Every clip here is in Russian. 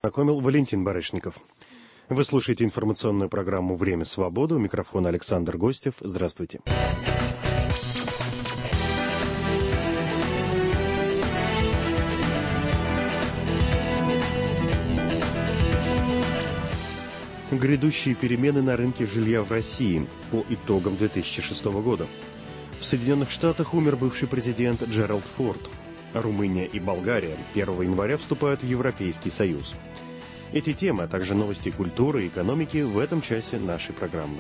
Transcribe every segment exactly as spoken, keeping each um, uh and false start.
познакомил Валентин Барышников. Вы слушаете информационную программу «Время свободы». У микрофона Александр Гостев. Здравствуйте. Грядущие перемены на рынке жилья в России по итогам две тысячи шестого года. В Соединенных Штатах умер бывший президент Джеральд Форд. Румыния и Болгария первого января вступают в Европейский Союз. Эти темы, а также новости культуры и экономики в этом часе нашей программы.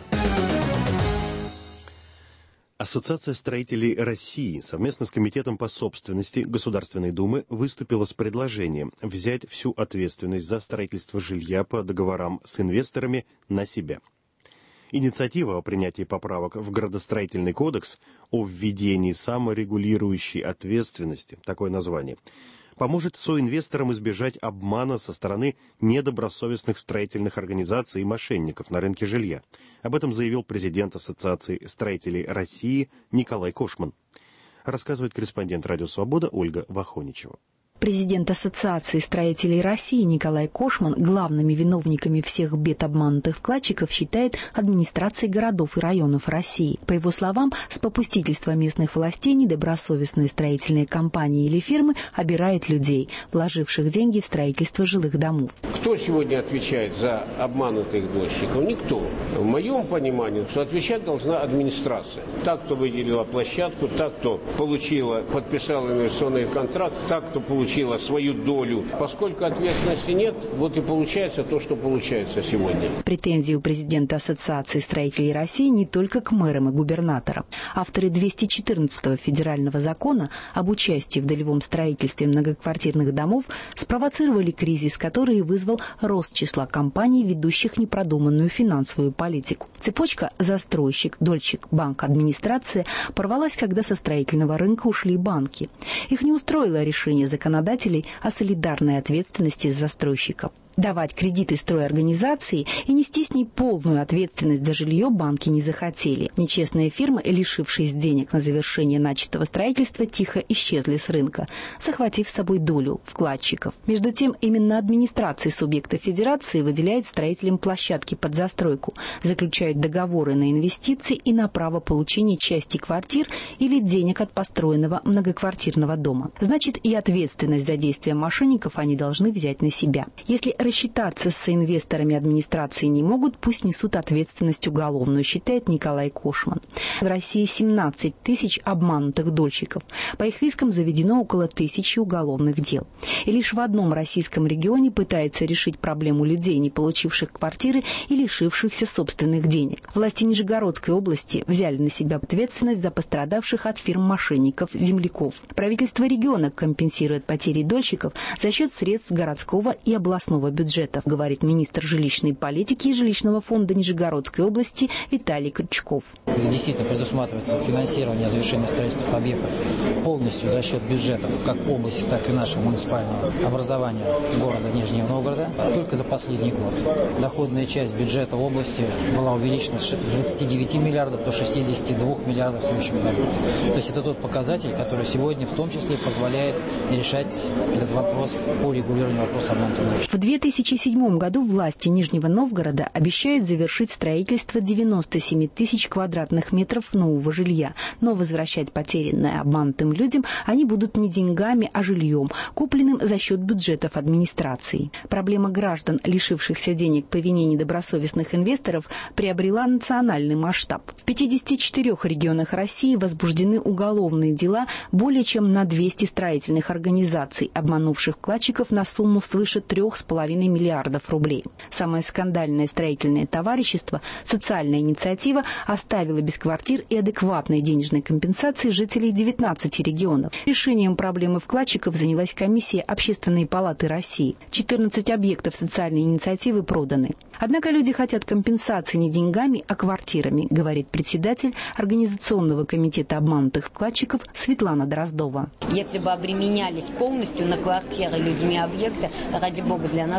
Ассоциация строителей России совместно с Комитетом по собственности Государственной Думы выступила с предложением взять всю ответственность за строительство жилья по договорам с инвесторами на себя. Инициатива о принятии поправок в Градостроительный кодекс о введении саморегулирующей ответственности, такое название, поможет соинвесторам избежать обмана со стороны недобросовестных строительных организаций и мошенников на рынке жилья. Об этом заявил президент Ассоциации строителей России Николай Кошман. Рассказывает корреспондент «Радио Свобода» Ольга Вахоничева. Президент Ассоциации строителей России Николай Кошман главными виновниками всех бед обманутых вкладчиков считает администрации городов и районов России. По его словам, с попустительства местных властей недобросовестные строительные компании или фирмы обирают людей, вложивших деньги в строительство жилых домов. Кто сегодня отвечает за обманутых дольщиков? Никто. В моем понимании, что отвечать должна администрация. Так, кто выделила площадку, так, кто получила, подписала инвестиционный контракт, так, кто получил свою долю. Поскольку ответственности нет, вот и получается то, что получается сегодня. Претензии у президента Ассоциации строителей России не только к мэрам и губернаторам. Авторы двести четырнадцатого федерального закона об участии в долевом строительстве многоквартирных домов спровоцировали кризис, который и вызвал рост числа компаний, ведущих непродуманную финансовую политику. Цепочка застройщик, дольщик, банк, администрация порвалась, когда со строительного рынка ушли банки. Их не устроило решение законодателей о солидарной ответственности застройщиков. Давать кредиты стройорганизации и нести с ней полную ответственность за жилье банки не захотели. Нечестные фирмы, лишившись денег на завершение начатого строительства, тихо исчезли с рынка, захватив с собой долю вкладчиков. Между тем, именно администрации субъектов федерации выделяют строителям площадки под застройку, заключают договоры на инвестиции и на право получения части квартир или денег от построенного многоквартирного дома. Значит, и ответственность за действия мошенников они должны взять на себя. Если рассчитаться с инвесторами администрации не могут, пусть несут ответственность уголовную, считает Николай Кошман. В России семнадцать тысяч обманутых дольщиков. По их искам заведено около тысячи уголовных дел. И лишь в одном российском регионе пытается решить проблему людей, не получивших квартиры и лишившихся собственных денег. Власти Нижегородской области взяли на себя ответственность за пострадавших от фирм мошенников-земляков. Правительство региона компенсирует потери дольщиков за счет средств городского и областного бюджетов, говорит министр жилищной политики и жилищного фонда Нижегородской области Виталий Крючков. Действительно предусматривается финансирование завершения строительства объектов полностью за счет бюджетов как области, так и нашего муниципального образования города Нижнего Новгорода. Только за последний год доходная часть бюджета области была увеличена с двадцати девяти миллиардов до шестидесяти двух миллиардов в следующем году. То есть это тот показатель, который сегодня в том числе позволяет решать этот вопрос по регулированию вопроса обманутых дольщиков. В две тысячи седьмом году власти Нижнего Новгорода обещают завершить строительство девяноста семи тысяч квадратных метров нового жилья. Но возвращать потерянное обманутым людям они будут не деньгами, а жильем, купленным за счет бюджетов администрации. Проблема граждан, лишившихся денег по вине недобросовестных инвесторов, приобрела национальный масштаб. В пятидесяти четырёх регионах России возбуждены уголовные дела более чем на двести строительных организаций, обманувших вкладчиков на сумму свыше трех с половиной миллиардов рублей. Самое скандальное строительное товарищество «Социальная инициатива» оставило без квартир и адекватной денежной компенсации жителей девятнадцати регионов. Решением проблемы вкладчиков занялась комиссия Общественной палаты России. четырнадцать объектов социальной инициативы проданы. Однако люди хотят компенсации не деньгами, а квартирами, говорит председатель Организационного комитета обманутых вкладчиков Светлана Дроздова. Если бы обременялись полностью на квартиры людьми объекта, ради бога, для нас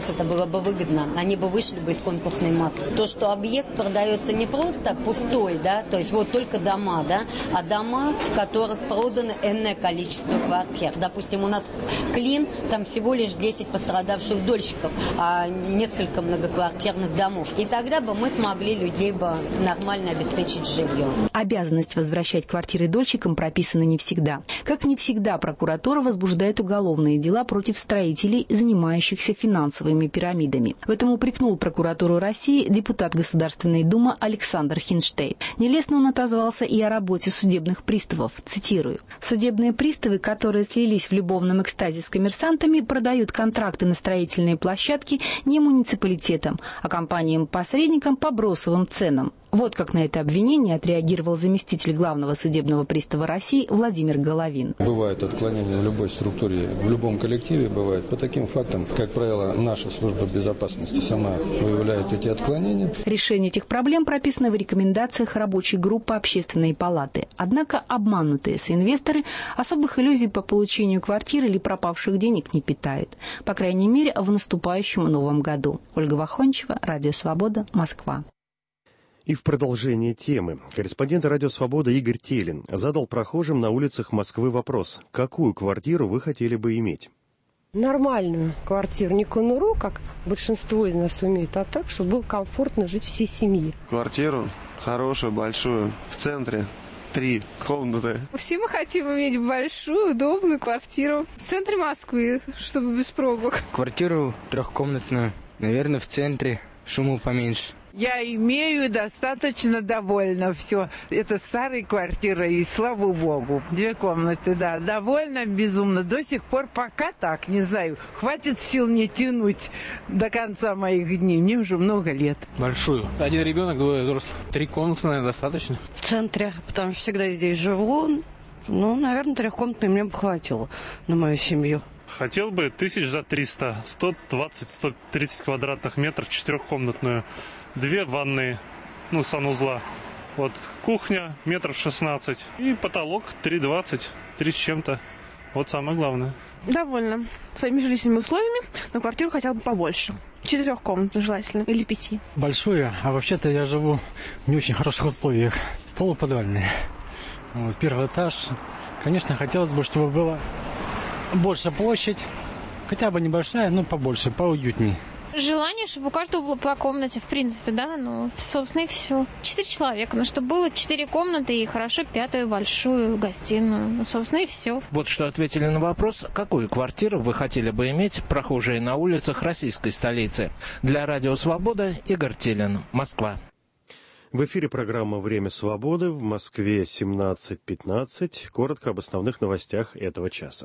нас это было бы выгодно. Они бы вышли бы из конкурсной массы. То, что объект продается не просто пустой, да, то есть вот только дома, да, а дома, в которых продано энное количество квартир. Допустим, у нас Клин, там всего лишь десять пострадавших дольщиков, а несколько многоквартирных домов. И тогда бы мы смогли людей бы нормально обеспечить жильем. Обязанность возвращать квартиры дольщикам прописана не всегда. Как не всегда, прокуратура возбуждает уголовные дела против строителей, занимающихся финансовыми пирамидами. В этом упрекнул прокуратуру России депутат Государственной Думы Александр Хинштейн. Нелестно он отозвался и о работе судебных приставов. Цитирую. «Судебные приставы, которые слились в любовном экстазе с коммерсантами, продают контракты на строительные площадки не муниципалитетам, а компаниям-посредникам по бросовым ценам». Вот как на это обвинение отреагировал заместитель главного судебного пристава России Владимир Головин. Бывают отклонения в любой структуре, в любом коллективе бывает. По таким фактам, как правило, наша служба безопасности сама выявляет эти отклонения. Решение этих проблем прописано в рекомендациях рабочей группы Общественной палаты. Однако обманутые соинвесторы особых иллюзий по получению квартир или пропавших денег не питают. По крайней мере, в наступающем новом году. Ольга Вахончева, Радио Свобода, Москва. И в продолжение темы. Корреспондент «Радио Свобода» Игорь Телин задал прохожим на улицах Москвы вопрос: какую квартиру вы хотели бы иметь? Нормальную квартиру, не конуру, как большинство из нас умеет, а так, чтобы было комфортно жить всей семье. Квартиру хорошую, большую, в центре. Три комнаты. Все мы хотим иметь большую, удобную квартиру в центре Москвы, чтобы без пробок. Квартиру трехкомнатную, наверное, в центре, шуму поменьше. Я имею достаточно довольна все. Это старая квартира, и слава богу. Две комнаты, да. Довольна безумно. До сих пор пока так, не знаю. Хватит сил мне тянуть до конца моих дней. Мне уже много лет. Большую. Один ребенок, двое взрослых. Три комнаты, наверное, достаточно. В центре, потому что всегда здесь живу. Ну, наверное, трехкомнатной мне бы хватило на мою семью. Хотел бы тысяч за триста. сто двадцать - сто тридцать квадратных метров, четырехкомнатную. Две ванные, ну, санузла. Вот кухня метров шестнадцать. И потолок три двадцать, три с чем-то. Вот самое главное. Довольна своими жилищными условиями, но квартиру хотел бы побольше. Четырех комнат желательно, или пяти. Большую, а вообще-то я живу в не очень хороших условиях. Полуподвальные. Вот, первый этаж. Конечно, хотелось бы, чтобы была больше площадь. Хотя бы небольшая, но побольше, поуютней. Желание, чтобы у каждого было по комнате, в принципе, да, ну, собственно, и все. Четыре человека, ну, чтобы было четыре комнаты и хорошо пятую большую гостиную, ну, собственно, и все. Вот что ответили на вопрос, какую квартиру вы хотели бы иметь, прохожие на улицах российской столицы. Для Радио Свобода Игорь Телин, Москва. В эфире программа «Время свободы», в Москве семнадцать пятнадцать. Коротко об основных новостях этого часа.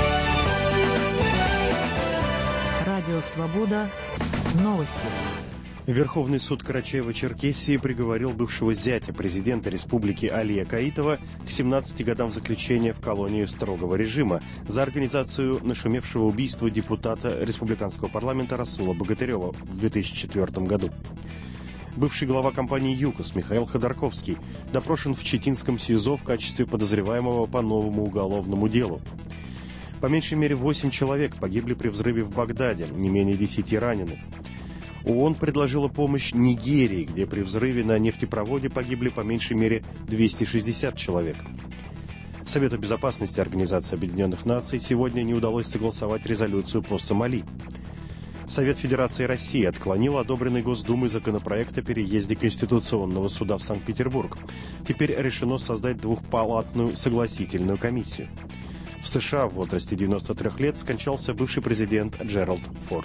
Радио «Свобода». Новости. Верховный суд Карачаево-Черкесии приговорил бывшего зятя президента республики Алия Каитова к семнадцати годам заключения в колонию строгого режима за организацию нашумевшего убийства депутата республиканского парламента Расула Богатырева в две тысячи четвёртом году. Бывший глава компании «ЮКОС» Михаил Ходорковский допрошен в Читинском СИЗО в качестве подозреваемого по новому уголовному делу. По меньшей мере восемь человек погибли при взрыве в Багдаде, не менее десяти ранены. ООН предложила помощь Нигерии, где при взрыве на нефтепроводе погибли по меньшей мере двести шестьдесят человек. Совету безопасности Организации Объединенных Наций сегодня не удалось согласовать резолюцию по Сомали. Совет Федерации России отклонил одобренный Госдумой законопроект о переезде Конституционного суда в Санкт-Петербург. Теперь решено создать двухпалатную согласительную комиссию. В США в возрасте девяноста трёх лет скончался бывший президент Джеральд Форд.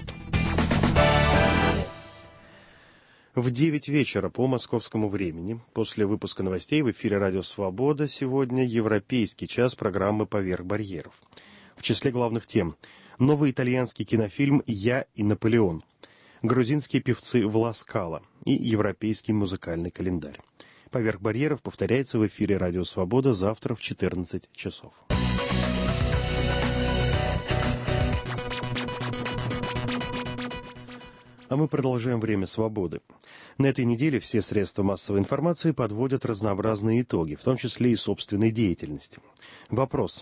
В девять вечера по московскому времени, после выпуска новостей в эфире «Радио Свобода» сегодня европейский час программы «Поверх барьеров». В числе главных тем – новый итальянский кинофильм «Я и Наполеон», грузинские певцы Вла Скала и европейский музыкальный календарь. «Поверх барьеров» повторяется в эфире «Радио Свобода» завтра в четырнадцать часов. А мы продолжаем «Время свободы». На этой неделе все средства массовой информации подводят разнообразные итоги, в том числе и собственной деятельности. Вопрос: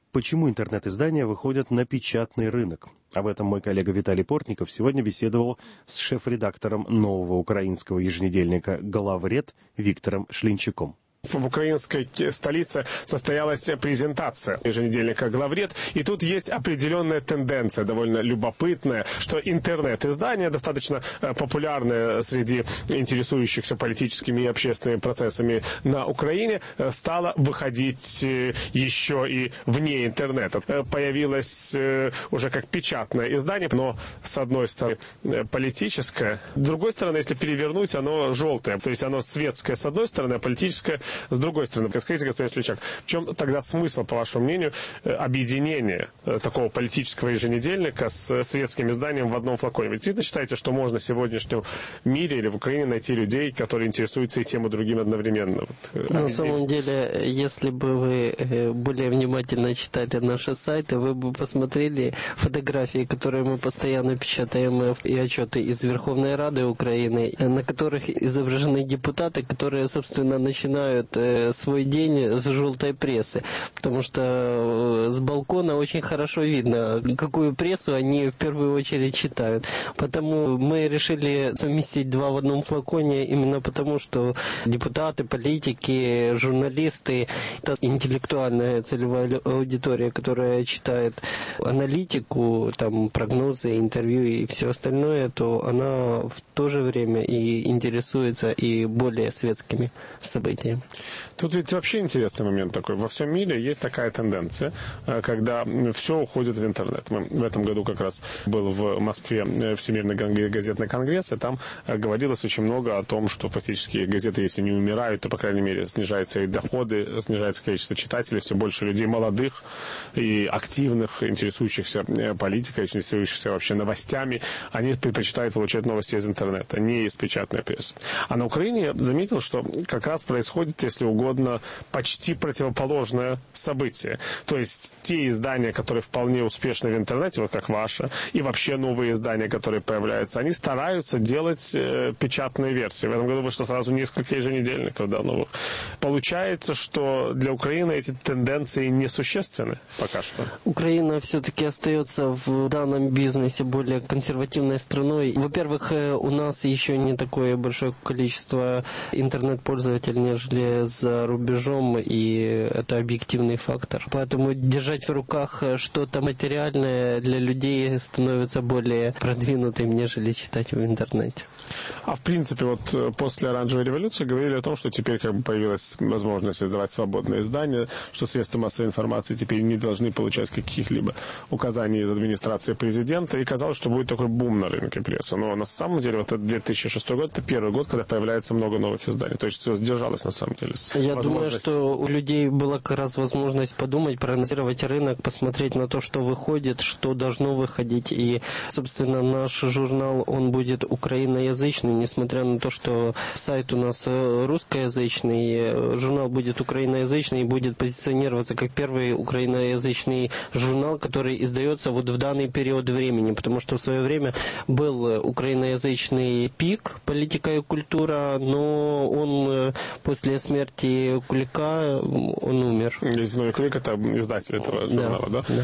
Почему интернет-издания выходят на печатный рынок? Об этом мой коллега Виталий Портников сегодня беседовал с шеф-редактором нового украинского еженедельника «Главред» Виктором Шлинчаком. В украинской столице состоялась презентация еженедельника «Главред», и тут есть определенная тенденция, довольно любопытная, что интернет-издание, достаточно популярное среди интересующихся политическими и общественными процессами на Украине, стало выходить еще и вне интернета. Появилось уже как печатное издание, но с одной стороны политическое, с другой стороны, если перевернуть, оно желтое, то есть оно светское с одной стороны, а политическое с другой стороны. Скажите, господин Шлинчак, в чем тогда смысл, по вашему мнению, объединения такого политического еженедельника с светским изданием в одном флаконе? Вы действительно считаете, что можно в сегодняшнем мире или в Украине найти людей, которые интересуются и тем, и другим одновременно? Вот, на самом деле, если бы вы более внимательно читали наши сайты, вы бы посмотрели фотографии, которые мы постоянно печатаем, и отчеты из Верховной Рады Украины, на которых изображены депутаты, которые, собственно, начинают свой день с желтой прессы, потому что с балкона очень хорошо видно, какую прессу они в первую очередь читают. Потому мы решили совместить два в одном флаконе, именно потому, что депутаты, политики, журналисты, это интеллектуальная целевая аудитория, которая читает аналитику, там, прогнозы, интервью и все остальное, то она в то же время и интересуется и более светскими событиями. Тут ведь вообще интересный момент такой. Во всем мире есть такая тенденция, когда все уходит в интернет. Мы в этом году как раз был в Москве Всемирный газетный конгресс, и там говорилось очень много о том, что фактически газеты, если не умирают, то, по крайней мере, снижаются и доходы, снижается количество читателей, все больше людей молодых и активных, интересующихся политикой, интересующихся вообще новостями, они предпочитают получать новости из интернета, не из печатной прессы. А на Украине я заметил, что как раз происходит, если угодно, почти противоположное событие. То есть те издания, которые вполне успешны в интернете, вот как ваше, и вообще новые издания, которые появляются, они стараются делать э, печатные версии. В этом году вышло сразу несколько еженедельников, да, новых. Получается, что для Украины эти тенденции несущественны пока что. Украина все-таки остается в данном бизнесе более консервативной страной. Во-первых, у нас еще не такое большое количество интернет-пользователей, нежели за рубежом, и это объективный фактор. Поэтому держать в руках что-то материальное для людей становится более продвинутым, нежели читать в интернете. А в принципе, вот после оранжевой революции говорили о том, что теперь как бы появилась возможность издавать свободные издания, что средства массовой информации теперь не должны получать каких-либо указаний из администрации президента, и казалось, что будет такой бум на рынке прессы. Но на самом деле, вот этот две тысячи шестой год, это первый год, когда появляется много новых изданий. То есть все сдержалось на самом деле. Я думаю, что у людей была как раз возможность подумать, проанализировать рынок, посмотреть на то, что выходит, что должно выходить. И, собственно, наш журнал, он будет украиноязычный, несмотря на то, что сайт у нас русскоязычный, журнал будет украиноязычный и будет позиционироваться как первый украиноязычный журнал, который издается вот в данный период времени, потому что в свое время был украиноязычный пик «Политика и культура», но он после смерти Кулика, он умер. Ледяной Кулик — это издатель этого журнала, да? Да.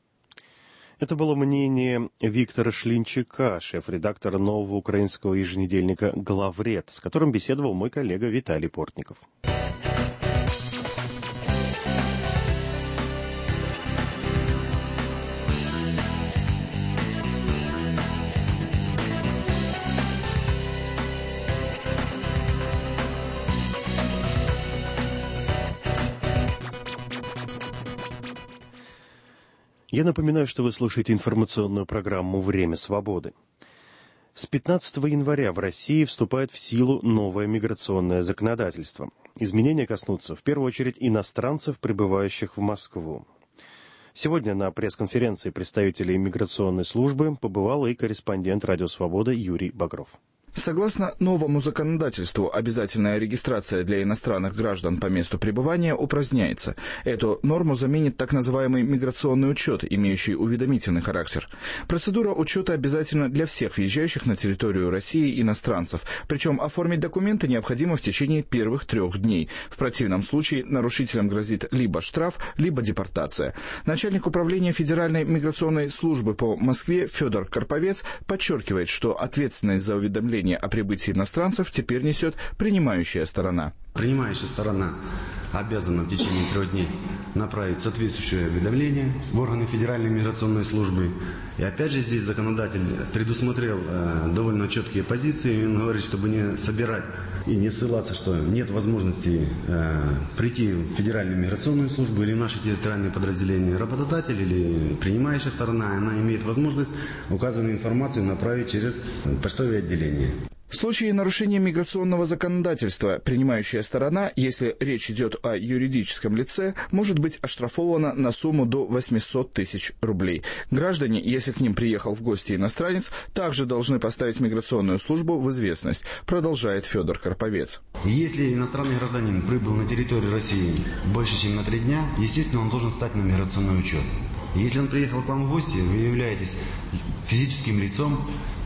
Это было мнение Виктора Шлинчака, шеф-редактора нового украинского еженедельника «Главред», с которым беседовал мой коллега Виталий Портников. Я напоминаю, что вы слушаете информационную программу «Время свободы». С пятнадцатого января в России вступает в силу новое миграционное законодательство. Изменения коснутся в первую очередь иностранцев, прибывающих в Москву. Сегодня на пресс-конференции представителей миграционной службы побывал и корреспондент «Радио Свобода» Юрий Багров. Согласно новому законодательству, обязательная регистрация для иностранных граждан по месту пребывания упраздняется. Эту норму заменит так называемый миграционный учет, имеющий уведомительный характер. Процедура учета обязательна для всех въезжающих на территорию России иностранцев, причем оформить документы необходимо в течение первых трех дней. В противном случае нарушителям грозит либо штраф, либо депортация. Начальник управления Федеральной миграционной службы по Москве Федор Карповец подчеркивает, что ответственность за уведомление о прибытии иностранцев теперь несет принимающая сторона. Принимающая сторона обязана в течение трех дней направить соответствующее уведомление в органы Федеральной миграционной службы. И опять же здесь законодатель предусмотрел э, довольно четкие позиции. Он говорит, чтобы не собирать и не ссылаться, что нет возможности э, прийти в Федеральную миграционную службу или в наши территориальные подразделения. Работодатель или принимающая сторона, она имеет возможность указанную информацию направить через почтовое отделение. В случае нарушения миграционного законодательства принимающая сторона, если речь идет о юридическом лице, может быть оштрафована на сумму до восемьсот тысяч рублей. Граждане, если к ним приехал в гости иностранец, также должны поставить миграционную службу в известность, продолжает Федор Карповец. Если иностранный гражданин прибыл на территорию России больше, чем на три дня, естественно, он должен стать на миграционный учет. Если он приехал к вам в гости, вы являетесь физическим лицом,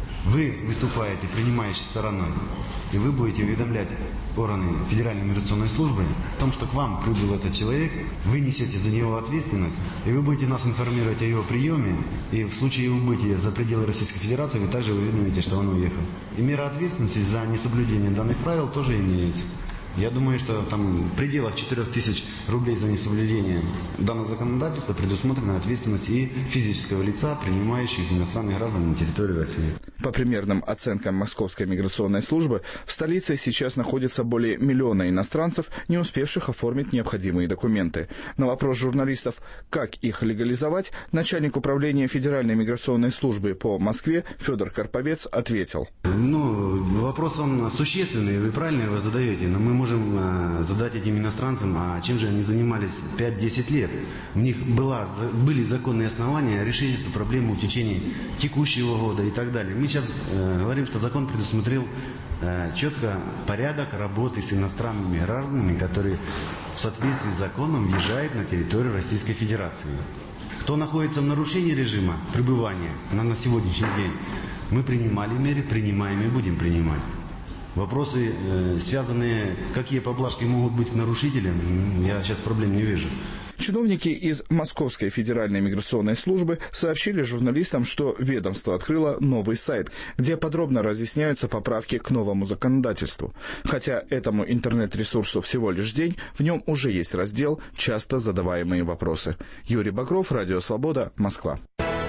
вы выступаете принимающей стороной, и вы будете уведомлять органы Федеральной миграционной службы о том, что к вам прибыл этот человек, вы несете за него ответственность, и вы будете нас информировать о его приеме, и в случае его убытия за пределы Российской Федерации вы также уведомите, что он уехал. И мера ответственности за несоблюдение данных правил тоже имеется. Я думаю, что там в пределах четырех тысяч рублей за несоблюдение данного законодательства предусмотрена ответственность и физического лица, принимающих иностранных граждан на территории России. По примерным оценкам Московской миграционной службы, в столице сейчас находится более миллиона иностранцев, не успевших оформить необходимые документы. На вопрос журналистов, как их легализовать, начальник управления Федеральной миграционной службы по Москве Федор Карповец ответил. Ну, вопрос он существенный, вы правильно его задаете, но мы можем можем задать этим иностранцам, а чем же они занимались пять-десять лет. У них была, были законные основания решить эту проблему в течение текущего года и так далее. Мы сейчас э, говорим, что закон предусмотрел э, четко порядок работы с иностранными гражданами, которые в соответствии с законом въезжают на территорию Российской Федерации. Кто находится в нарушении режима пребывания на, на сегодняшний день, мы принимали меры, принимаем и будем принимать. Вопросы, э, связанные, какие поблажки могут быть к нарушителям, я сейчас проблем не вижу. Чиновники из Московской Федеральной миграционной службы сообщили журналистам, что ведомство открыло новый сайт, где подробно разъясняются поправки к новому законодательству. Хотя этому интернет-ресурсу всего лишь день, в нем уже есть раздел «Часто задаваемые вопросы». Юрий Багров, Радио Свобода, Москва.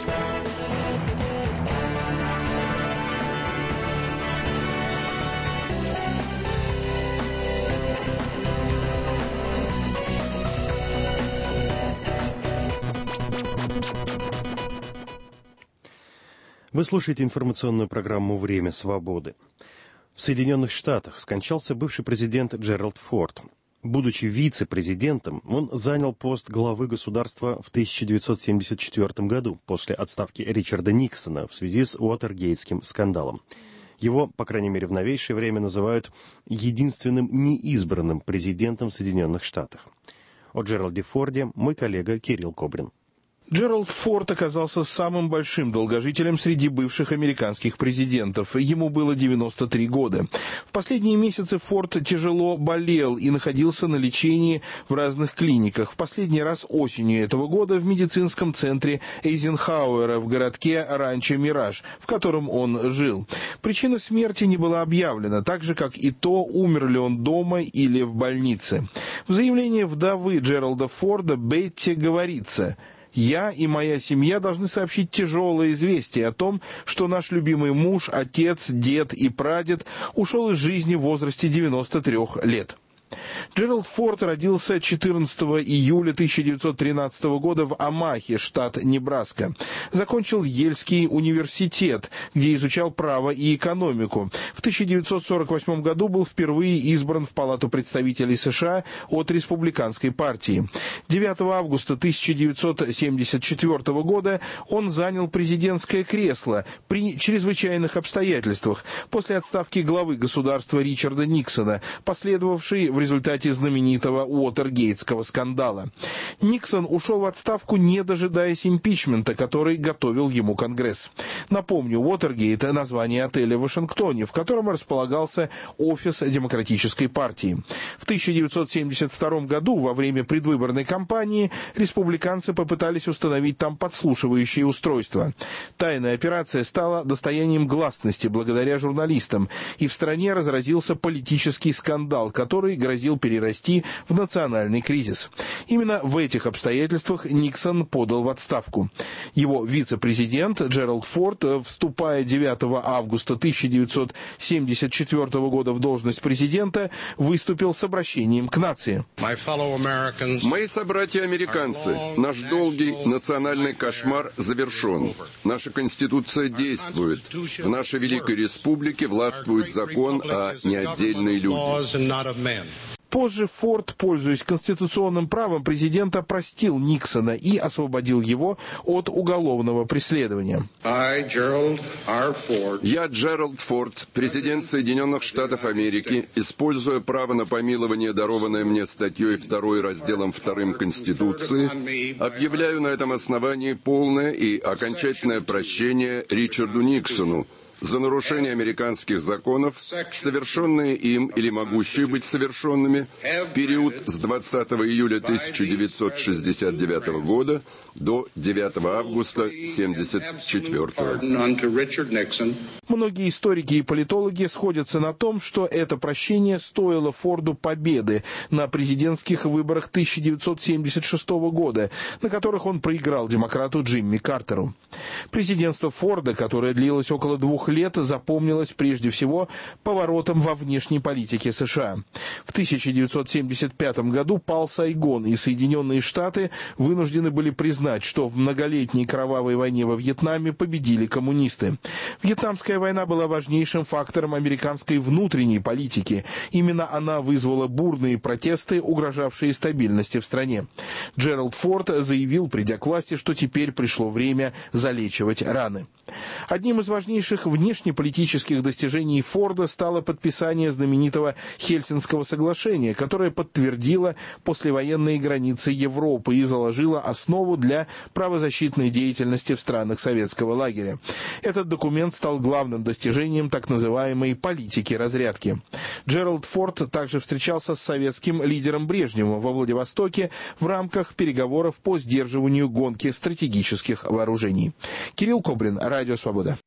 Вы слушаете информационную программу «Время свободы». В Соединенных Штатах скончался бывший президент Джеральд Форд. Будучи вице-президентом, он занял пост главы государства в тысяча девятьсот семьдесят четвёртом году после отставки Ричарда Никсона в связи с Уотергейтским скандалом. Его, по крайней мере, в новейшее время называют единственным неизбранным президентом в Соединенных Штатах. О Джеральде Форде мой коллега Кирилл Кобрин. Джеральд Форд оказался самым большим долгожителем среди бывших американских президентов. Ему было девяносто три года. В последние месяцы Форд тяжело болел и находился на лечении в разных клиниках. В последний раз осенью этого года в медицинском центре Эйзенхауэра в городке Ранчо Мираж, в котором он жил. Причина смерти не была объявлена, так же, как и то, умер ли он дома или в больнице. В заявлении вдовы Джеральда Форда Бетти говорится: «Я и моя семья должны сообщить тяжелое известие о том, что наш любимый муж, отец, дед и прадед ушел из жизни в возрасте девяноста трёх лет». Джеральд Форд родился четырнадцатого июля тысяча девятьсот тринадцатого года в Омахе, штат Небраска. Закончил Ельский университет, где изучал право и экономику. В тысяча девятьсот сорок восьмом году был впервые избран в Палату представителей США от Республиканской партии. девятого августа тысяча девятьсот семьдесят четвёртого года он занял президентское кресло при чрезвычайных обстоятельствах после отставки главы государства Ричарда Никсона, последовавшей в результате знаменитого Уотергейтского скандала. Никсон ушел в отставку, не дожидаясь импичмента, который готовил ему Конгресс. Напомню, Уотергейт – название отеля в Вашингтоне, в котором располагался офис Демократической партии. В тысяча девятьсот семьдесят втором году, во время предвыборной кампании, республиканцы попытались установить там подслушивающие устройства. Тайная операция стала достоянием гласности благодаря журналистам, и в стране разразился политический скандал, который грозил перерасти в национальный кризис. Именно в этих обстоятельствах Никсон подал в отставку. Его вице-президент Джеральд Форд, вступая девятого августа тысяча девятьсот семьдесят четвёртого года в должность президента, выступил с обращением к нации. Мои собратья-американцы, наш долгий национальный кошмар завершен. Наша Конституция действует. В нашей Великой Республике властвует закон, а не отдельные люди. Позже Форд, пользуясь конституционным правом президента, простил Никсона и освободил его от уголовного преследования. Я, Джеральд Форд, президент Соединенных Штатов Америки, используя право на помилование, дарованное мне статьей второй разделом вторым Конституции, объявляю на этом основании полное и окончательное прощение Ричарду Никсону за нарушение американских законов, совершенные им или могущие быть совершенными в период с двадцатого июля тысяча девятьсот шестьдесят девятого года до девятого августа семьдесят четвёртого. Многие историки и политологи сходятся на том, что это прощение стоило Форду победы на президентских выборах тысяча девятьсот семьдесят шестого года, на которых он проиграл демократу Джимми Картеру. Президентство Форда, которое длилось около двух лет, запомнилось прежде всего поворотом во внешней политике США. В тысяча девятьсот семьдесят пятом году пал Сайгон, и Соединенные Штаты вынуждены были признать, что в многолетней кровавой войне во Вьетнаме победили коммунисты. Вьетнамская война была важнейшим фактором американской внутренней политики. Именно она вызвала бурные протесты, угрожавшие стабильности в стране. Джеральд Форд заявил, придя к власти, что теперь пришло время залечивать раны. Одним из важнейших внешнеполитических достижений Форда стало подписание знаменитого Хельсинского соглашения, которое подтвердило послевоенные границы Европы и заложило основу для правозащитной деятельности в странах советского лагеря. Этот документ стал главным достижением так называемой политики разрядки. Джеральд Форд также встречался с советским лидером Брежневым во Владивостоке в рамках переговоров по сдерживанию гонки стратегических вооружений. Кирилл Кобрин, Радио Свобода.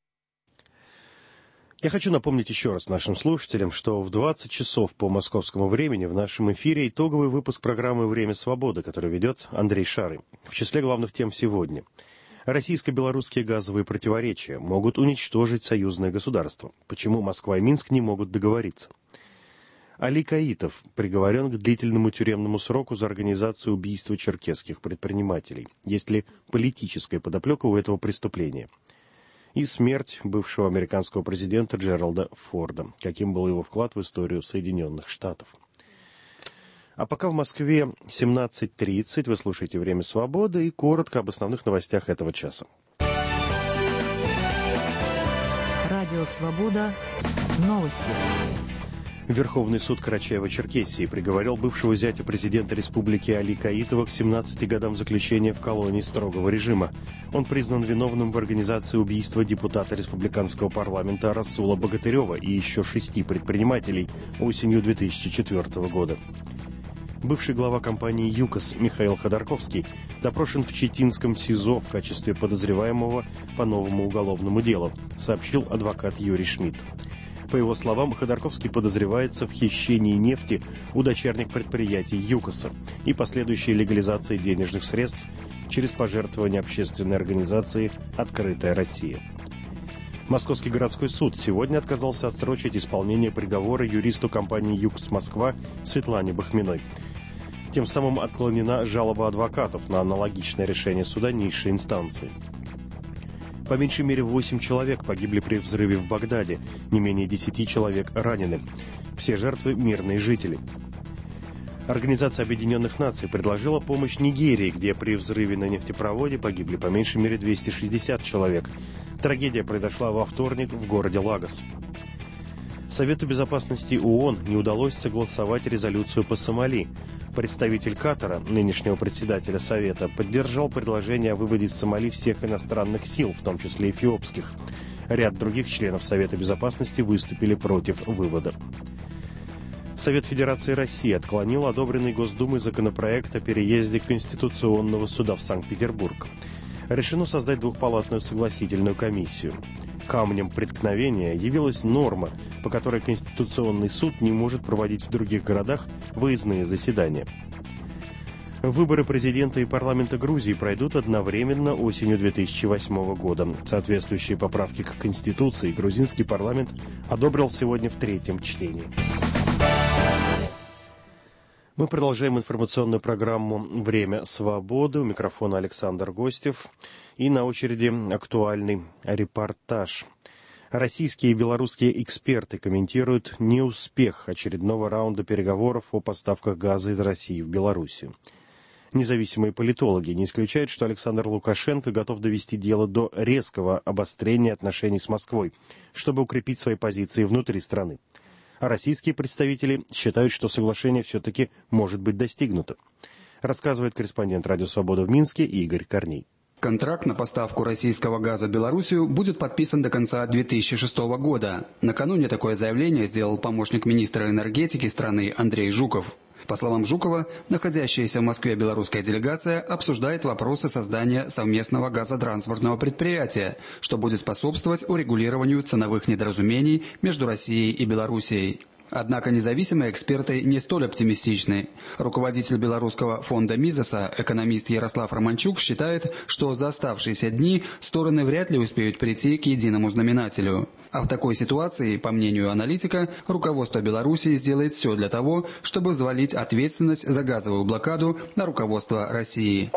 Я хочу напомнить еще раз нашим слушателям, что в двадцать часов по московскому времени в нашем эфире итоговый выпуск программы «Время свободы», который ведет Андрей Шары. В числе главных тем сегодня. Российско-белорусские газовые противоречия могут уничтожить союзное государство. Почему Москва и Минск не могут договориться? Али Каитов приговорен к длительному тюремному сроку за организацию убийства черкесских предпринимателей. Есть ли политическая подоплека у этого преступления? И смерть бывшего американского президента Джеральда Форда. Каким был его вклад в историю Соединенных Штатов? А пока в Москве семнадцать тридцать, вы слушаете «Время свободы» и коротко об основных новостях этого часа. Радио «Свобода». Новости. Верховный суд Карачаево-Черкесии приговорил бывшего зятя президента республики Али Каитова к семнадцати годам заключения в колонии строгого режима. Он признан виновным в организации убийства депутата республиканского парламента Расула Богатырева и еще шести предпринимателей осенью две тысячи четвёртого года. Бывший глава компании «ЮКОС» Михаил Ходорковский допрошен в Читинском СИЗО в качестве подозреваемого по новому уголовному делу, сообщил адвокат Юрий Шмидт. По его словам, Ходорковский подозревается в хищении нефти у дочерних предприятий ЮКОСа и последующей легализации денежных средств через пожертвования общественной организации «Открытая Россия». Московский городской суд сегодня отказался отсрочить исполнение приговора юристу компании «ЮКС Москва» Светлане Бахминой. Тем самым отклонена жалоба адвокатов на аналогичное решение суда низшей инстанции. По меньшей мере восемь человек погибли при взрыве в Багдаде, не менее десяти человек ранены. Все жертвы – мирные жители. Организация Объединенных Наций предложила помощь Нигерии, где при взрыве на нефтепроводе погибли по меньшей мере двести шестьдесят человек. Трагедия произошла во вторник в городе Лагос. Совету безопасности ООН не удалось согласовать резолюцию по Сомали. Представитель Катара, нынешнего председателя Совета, поддержал предложение о выводе из Сомали всех иностранных сил, в том числе эфиопских. Ряд других членов Совета безопасности выступили против вывода. Совет Федерации России отклонил одобренный Госдумой законопроект о переезде Конституционного суда в Санкт-Петербург. Решено создать двухпалатную согласительную комиссию. Камнем преткновения явилась норма, по которой Конституционный суд не может проводить в других городах выездные заседания. Выборы президента и парламента Грузии пройдут одновременно осенью две тысячи восьмого года. Соответствующие поправки к Конституции грузинский парламент одобрил сегодня в третьем чтении. Мы продолжаем информационную программу «Время свободы». У микрофона Александр Гостев. И на очереди актуальный репортаж. Российские и белорусские эксперты комментируют неуспех очередного раунда переговоров о поставках газа из России в Белоруссию. Независимые политологи не исключают, что Александр Лукашенко готов довести дело до резкого обострения отношений с Москвой, чтобы укрепить свои позиции внутри страны. А российские представители считают, что соглашение все-таки может быть достигнуто. Рассказывает корреспондент «Радио Свобода» в Минске Игорь Корней. Контракт на поставку российского газа в Белоруссию будет подписан до конца две тысячи шестого года. Накануне такое заявление сделал помощник министра энергетики страны Андрей Жуков. По словам Жукова, находящаяся в Москве белорусская делегация обсуждает вопросы создания совместного газотранспортного предприятия, что будет способствовать урегулированию ценовых недоразумений между Россией и Белоруссией. Однако независимые эксперты не столь оптимистичны. Руководитель белорусского фонда Мизоса, экономист Ярослав Романчук, считает, что за оставшиеся дни стороны вряд ли успеют прийти к единому знаменателю. А в такой ситуации, по мнению аналитика, руководство Белоруссии сделает все для того, чтобы взвалить ответственность за газовую блокаду на руководство России.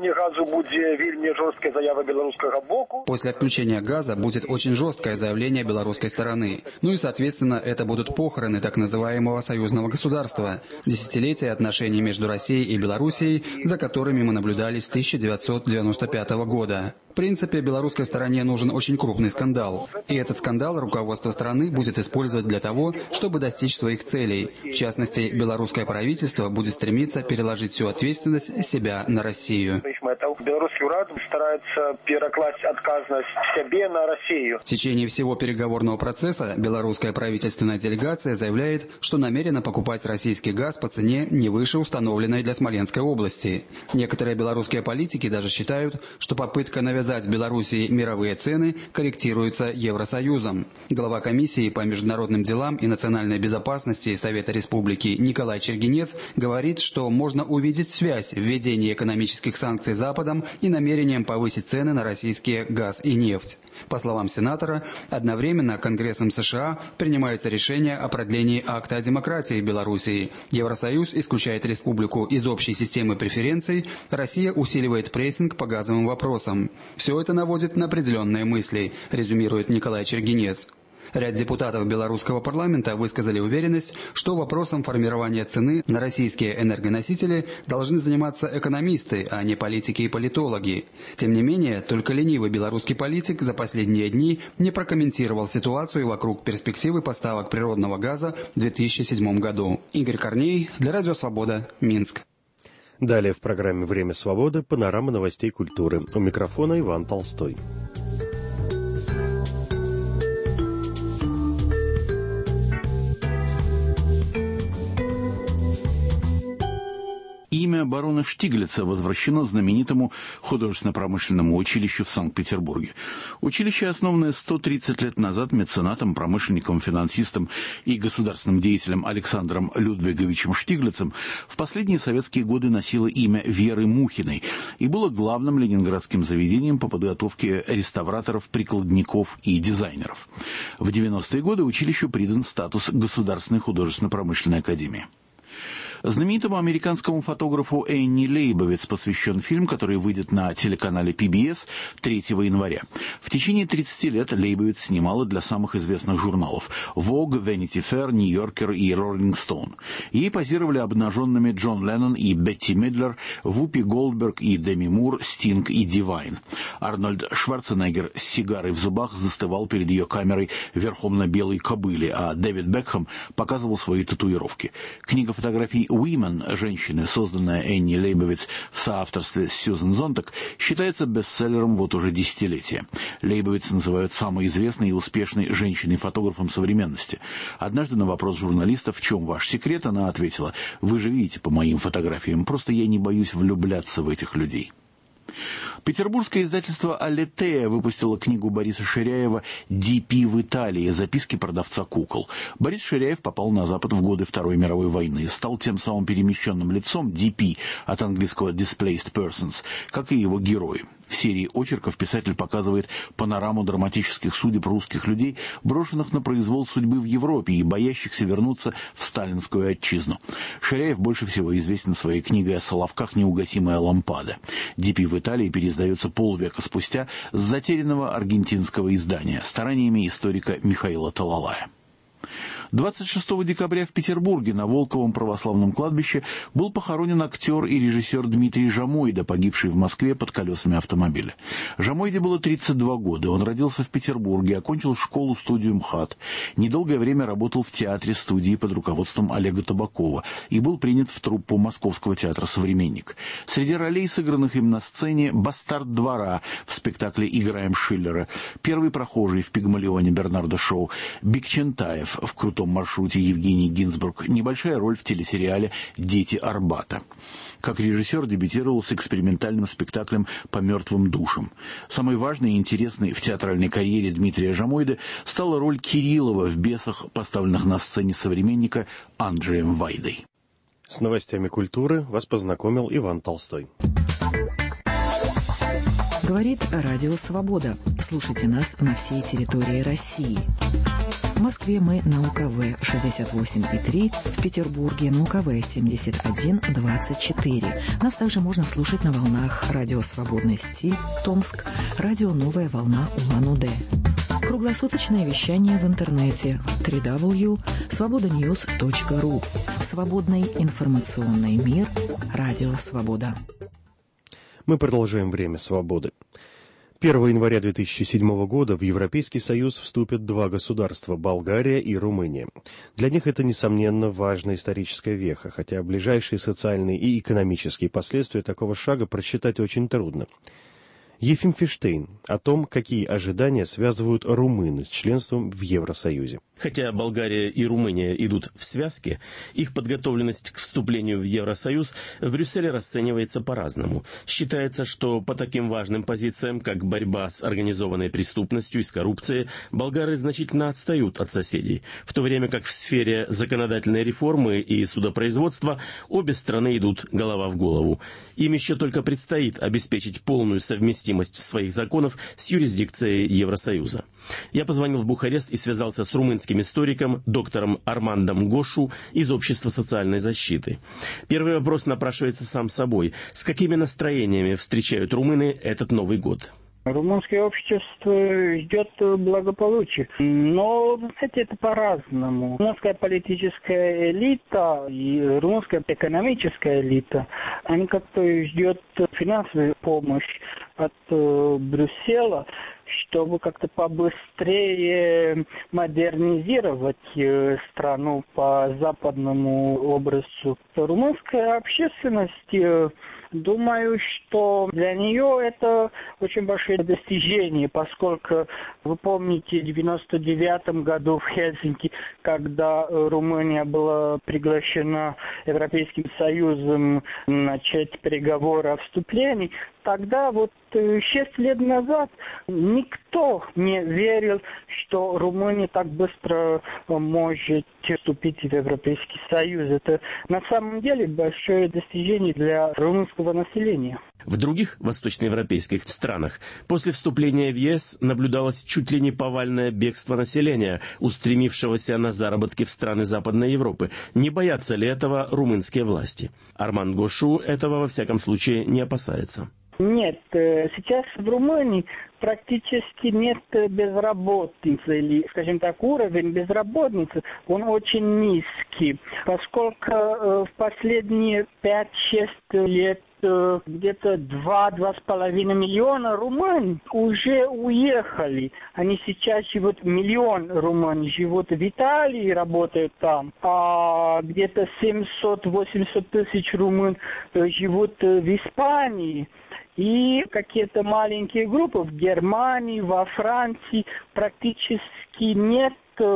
После отключения газа будет очень жесткое заявление белорусской стороны. Ну и, соответственно, это будут похороны так называемого союзного государства. Десятилетия отношений между Россией и Белоруссией, за которыми мы наблюдали с тысяча девятьсот девяносто пятого года. В принципе, белорусской стороне нужен очень крупный скандал. И этот скандал руководство страны будет использовать для того, чтобы достичь своих целей. В частности, белорусское правительство будет стремиться переложить всю ответственность с себя на Россию. Белорусский уряд старается перекласть отказность себе на Россию. В течение всего переговорного процесса белорусская правительственная делегация заявляет, что намерена покупать российский газ по цене не выше установленной для Смоленской области. Некоторые белорусские политики даже считают, что попытка навязать Белоруссии мировые цены корректируется Евросоюзом. Глава комиссии по международным делам и национальной безопасности Совета Республики Николай Чергинец говорит, что можно увидеть связь в введении экономических санкций Западом и намерением повысить цены на российский газ и нефть. По словам сенатора, одновременно Конгрессом США принимается решение о продлении акта о демократии Белоруссии. Евросоюз исключает республику из общей системы преференций, Россия усиливает прессинг по газовым вопросам. Все это наводит на определенные мысли, резюмирует Николай Чергинец. Ряд депутатов белорусского парламента высказали уверенность, что вопросом формирования цены на российские энергоносители должны заниматься экономисты, а не политики и политологи. Тем не менее, только ленивый белорусский политик за последние дни не прокомментировал ситуацию вокруг перспективы поставок природного газа в две тысячи седьмом году. Игорь Корней, для Радио Свобода, Минск. Далее в программе «Время свободы» панорама новостей культуры. У микрофона Иван Толстой. Имя имя барона Штиглица возвращено знаменитому художественно-промышленному училищу в Санкт-Петербурге. Училище, основанное сто тридцать лет назад меценатом, промышленником, финансистом и государственным деятелем Александром Людвиговичем Штиглицем, в последние советские годы носило имя Веры Мухиной и было главным ленинградским заведением по подготовке реставраторов, прикладников и дизайнеров. В девяностые годы училищу придан статус Государственной художественно-промышленной академии. Знаменитому американскому фотографу Энни Лейбовиц посвящен фильм, который выйдет на телеканале пи би эс третьего января. В течение тридцати лет Лейбовиц снимала для самых известных журналов Vogue, Vanity Fair, New Yorker и Rolling Stone. Ей позировали обнаженными Джон Леннон и Бетти Мидлер, Вупи Голдберг и Деми Мур, Стинг и Дивайн. Арнольд Шварценеггер с сигарой в зубах застывал перед ее камерой верхом на белой кобыле, а Дэвид Бекхэм показывал свои татуировки. Книга фотографий «Women» «Женщины», созданная Энни Лейбовиц в соавторстве с Сьюзен Зонтак, считается бестселлером вот уже десятилетия. Лейбовиц называют самой известной и успешной женщиной-фотографом современности. Однажды на вопрос журналиста «В чем ваш секрет?» она ответила: «Вы же видите по моим фотографиям, просто я не боюсь влюбляться в этих людей». Петербургское издательство «Алетея» выпустило книгу Бориса Ширяева «ди пи в Италии. Записки продавца кукол». Борис Ширяев попал на Запад в годы Второй мировой войны и стал тем самым перемещенным лицом ди пи, от английского «displaced persons», как и его герои. В серии очерков писатель показывает панораму драматических судеб русских людей, брошенных на произвол судьбы в Европе и боящихся вернуться в сталинскую отчизну. Ширяев больше всего известен своей книгой о Соловках «Неугасимая лампада». ди пи в Италии переиздается полвека спустя с затерянного аргентинского издания стараниями историка Михаила Талалая. двадцать шестого декабря в Петербурге на Волковом православном кладбище был похоронен актер и режиссер Дмитрий Жамойда, погибший в Москве под колесами автомобиля. Жамойде было тридцать два года. Он родился в Петербурге, окончил школу-студию МХАТ. Недолгое время работал в театре-студии под руководством Олега Табакова и был принят в труппу Московского театра «Современник». Среди ролей, сыгранных им на сцене, бастард двора в спектакле «Играем Шиллера», первый прохожий в «Пигмалионе» Бернардо Шоу, Бикчентаев в «Крутом маршруте» Евгений Гинзбург, небольшая роль в телесериале «Дети Арбата». Как режиссер дебютировал с экспериментальным спектаклем «По мертвым душам». Самой важной и интересной в театральной карьере Дмитрия Жамойды стала роль Кириллова в «Бесах», поставленных на сцене «Современника» Анджеем Вайдой. С новостями культуры вас познакомил Иван Толстой. Говорит Радио Свобода. Слушайте нас на всей территории России. В Москве мы на У Ка Вэ шестьдесят восемь и три, в Петербурге на У Ка Вэ семьдесят один двадцать четыре. Нас также можно слушать на волнах Радио Свободный стиль, Томск, Радио Новая волна Улан-Удэ. Круглосуточное вещание в интернете дабл ю дабл ю дабл ю точка свобода ньюс точка ру. Свободный информационный мир. Радио Свобода. Мы продолжаем время свободы. первого января две тысячи седьмого года в Европейский Союз вступят два государства – Болгария и Румыния. Для них это, несомненно, важная историческая веха, хотя ближайшие социальные и экономические последствия такого шага просчитать очень трудно. Ефим Фиштейн о том, какие ожидания связывают румыны с членством в Евросоюзе. Хотя Болгария и Румыния идут в связке, их подготовленность к вступлению в Евросоюз в Брюсселе расценивается по-разному. Считается, что по таким важным позициям, как борьба с организованной преступностью и с коррупцией, болгары значительно отстают от соседей, в то время как в сфере законодательной реформы и судопроизводства обе страны идут голова в голову. Им еще только предстоит обеспечить полную совместимость своих законов с юрисдикцией Евросоюза. Я позвонил в Бухарест и связался с румынским историком, доктором Армандом Гошу из Общества социальной защиты. Первый вопрос напрашивается сам собой. С какими настроениями встречают румыны этот Новый год? Румынское общество ждет благополучия, но, кстати, это по-разному. Румынская политическая элита и румынская экономическая элита, они как-то ждет финансовую помощь от э, Брюсселя, чтобы как-то побыстрее модернизировать э, страну по западному образцу. Румынская общественность э, думаю, что для нее это очень большое достижение, поскольку вы помните, в девяносто девятом году в Хельсинки, когда Румыния была приглашена Европейским Союзом начать переговоры о вступлении, тогда вот шесть лет назад никто не верил, что Румыния так быстро может вступить в Европейский Союз. Это на самом деле большое достижение для румынского населения. В других восточноевропейских странах после вступления в ЕС наблюдалось чуть ли не повальное бегство населения, устремившегося на заработки в страны Западной Европы. Не боятся ли этого румынские власти? Арманд Гошу этого во всяком случае не опасается. Нет, сейчас в Румынии практически нет безработицы, или, скажем так, уровень безработицы, он очень низкий, поскольку в последние пять-шесть лет где-то два-два с половиной миллиона румын уже уехали. Они сейчас живут, миллион румын живут в Италии, работают там, а где-то семьсот-восемьсот тысяч румын живут в Испании. И какие-то маленькие группы в Германии, во Франции, практически нет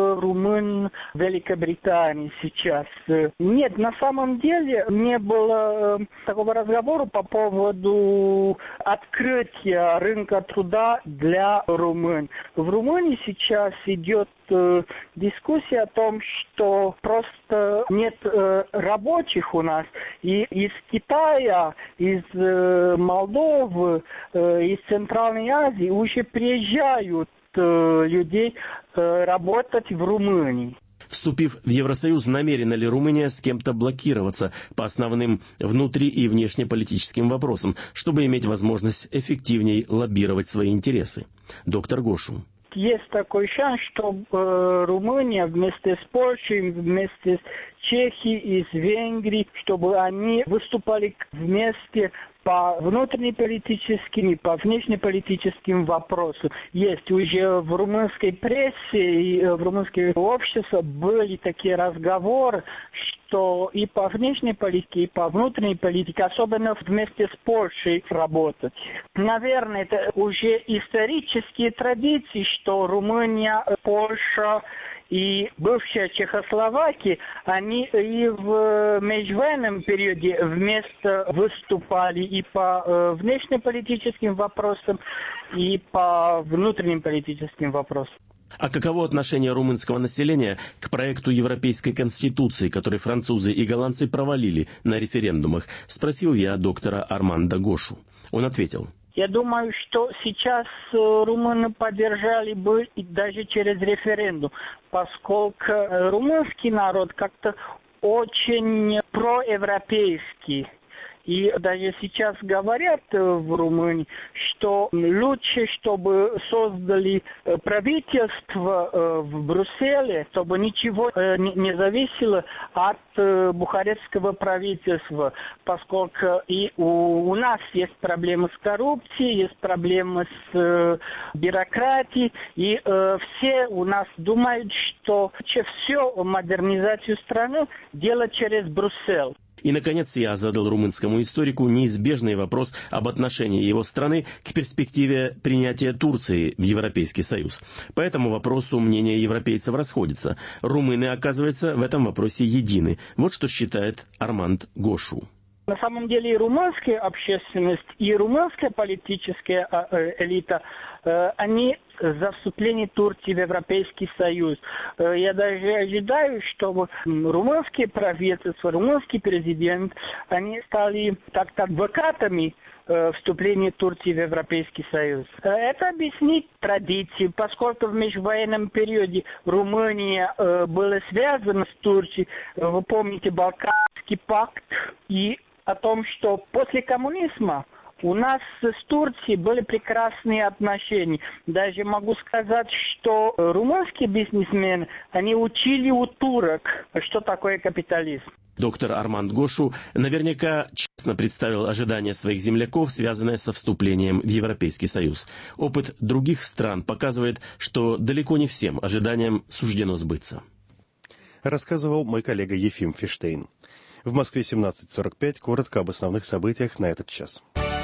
румын в Великобритании сейчас. Нет, на самом деле не было такого разговора по поводу открытия рынка труда для румын. В Румынии сейчас идет дискуссия о том, что просто нет э, рабочих у нас. И из Китая, из э, Молдовы, э, из Центральной Азии уже приезжают э, людей э, работать в Румынии. Вступив в Евросоюз, намерена ли Румыния с кем-то блокироваться по основным внутри- и внешнеполитическим вопросам, чтобы иметь возможность эффективней лоббировать свои интересы? Доктор Гошу. Есть такой шанс, что э, Румыния вместе с Польшей, вместе с Чехией и с Венгрией, чтобы они выступали вместе по внутреннеполитическим и по внешнеполитическим вопросам. Есть уже в румынской прессе и в румынском обществе были такие разговоры, что и по внешней политике, и по внутренней политике, особенно вместе с Польшей работать. Наверное, это уже исторические традиции, что Румыния, Польша и бывшая Чехословакия, они и в межвоенном периоде вместе выступали и по э, внешнеполитическим вопросам, и по внутренним политическим вопросам. А каково отношение румынского населения к проекту Европейской Конституции, который французы и голландцы провалили на референдумах? Спросил я доктора Арманда Гошу. Он ответил. Я думаю, что сейчас румыны поддержали бы и даже через референдум, поскольку румынский народ как-то очень проевропейский. И даже сейчас говорят в Румынии, что лучше, чтобы создали правительство в Брюсселе, чтобы ничего не зависело от бухарестского правительства, поскольку и у, у нас есть проблемы с коррупцией, есть проблемы с бюрократией, и э, все у нас думают, что все модернизацию страны делать через Брюссель. И, наконец, я задал румынскому историку неизбежный вопрос об отношении его страны к перспективе принятия Турции в Европейский Союз. По этому вопросу мнения европейцев расходятся. Румыны, оказывается, в этом вопросе едины. Вот что считает Арманд Гошу. На самом деле и румынская общественность, и румынская политическая элита, они за вступление Турции в Европейский Союз. Я даже ожидаю, что румынские правительства, румынский президент, они стали так-то адвокатами вступления Турции в Европейский Союз. Это объяснит традиции, поскольку в межвоенном периоде Румыния была связана с Турцией. Вы помните Балканский пакт и о том, что после коммунизма у нас с Турцией были прекрасные отношения. Даже могу сказать, что румынские бизнесмены, они учили у турок, что такое капитализм. Доктор Арманд Гошу наверняка честно представил ожидания своих земляков, связанные со вступлением в Европейский Союз. Опыт других стран показывает, что далеко не всем ожиданиям суждено сбыться. Рассказывал мой коллега Ефим Фиштейн. В Москве семнадцать сорок пять. Коротко об основных событиях на этот час.